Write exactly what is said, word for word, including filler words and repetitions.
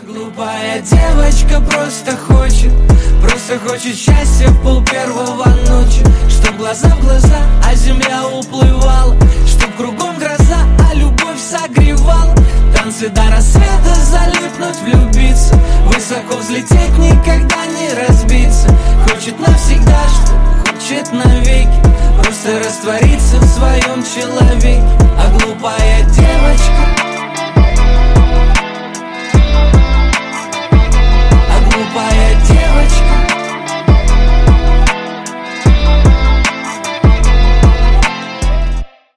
Глупая девочка просто хочет, просто хочет счастья в пол первого ночи. Чтоб глаза в глаза, а земля уплывала, чтоб кругом гроза, а любовь согревала. Танцы до рассвета, залипнуть, влюбиться, высоко взлететь, никогда не разбиться. Хочет навсегда, что хочет навеки, просто раствориться в своем человеке. А глупая девочка